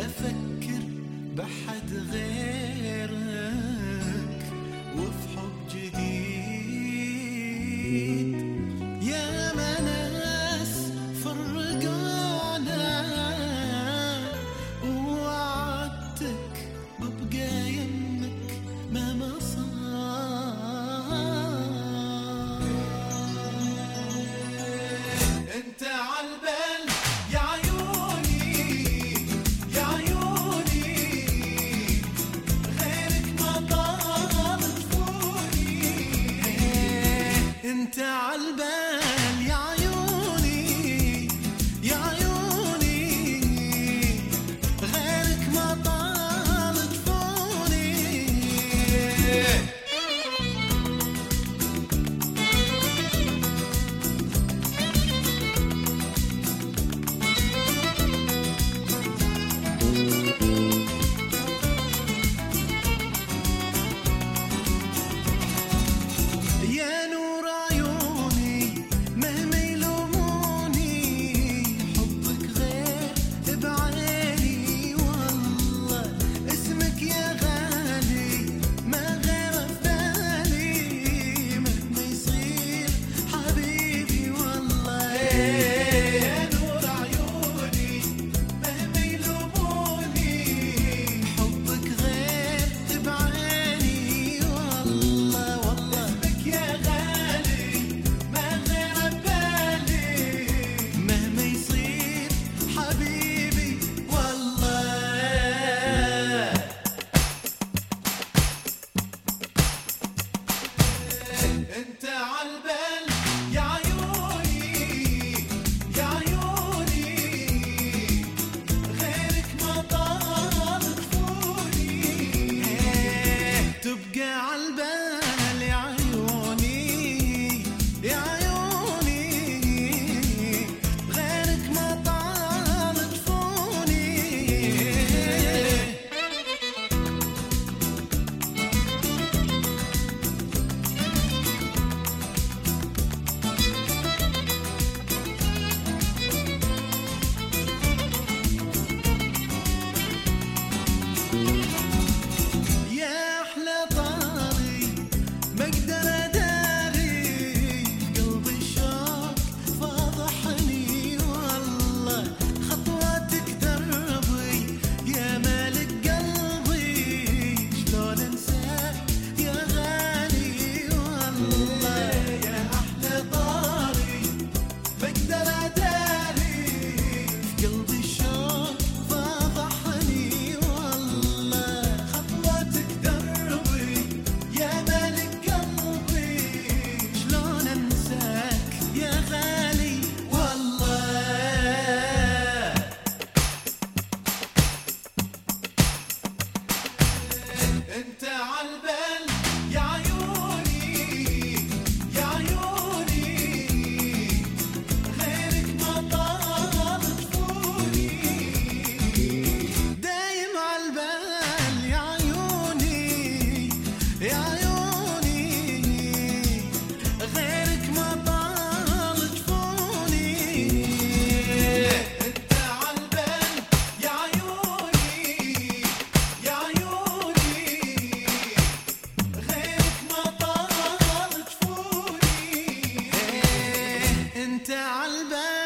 أفكر بحد غيرك وفي حب جديد. يا ما ناس فرقونا ووعدتك ببقى يمك مهما صار. انت عالبال يا عيوني يا عيوني، غيرك ما طال طفولي. انت عالبال يا عيوني يا عيوني، غيرك ما طال طفولي. يا نور عيوني مهما يلوموني، حبك غير بعيني والله. اسمك يا غالي ما غير في بالي، مهما يصير حبيبي والله. يا نور عيوني مهما يلوموني، حبك غير بعيني والله والله. اسمك يا غالي ما غير ببالي، مهما يصير حبيبي والله. انت عالبال يا عيوني يا عيوني، غيرك ما طال طفولي. تبقى عالبال يا عيوني يا عيوني، غيرك ما طال طفولي. يا أحلى طاري ما أقدر أداري، قلبي الشوق فاضحني والله. خطواتك دربي يا مالك قلبي، شلون أنساك يا غالي والله. يا أحلى طاري ما أقدر أداري، قلبي الشوق فاضحني والله. خطواتك دربي يا مالك قلبي، شلون انساك يا غالي والله. انت عالبال يا عيوني يا عيوني، غيرك ما طال طفولي. دايم عالبال يا عيوني يا عيوني، غيرك ما طال طفولي. انت عالبال يا عيوني يا عيوني، غيرك ما طال طفولي. انت عالبال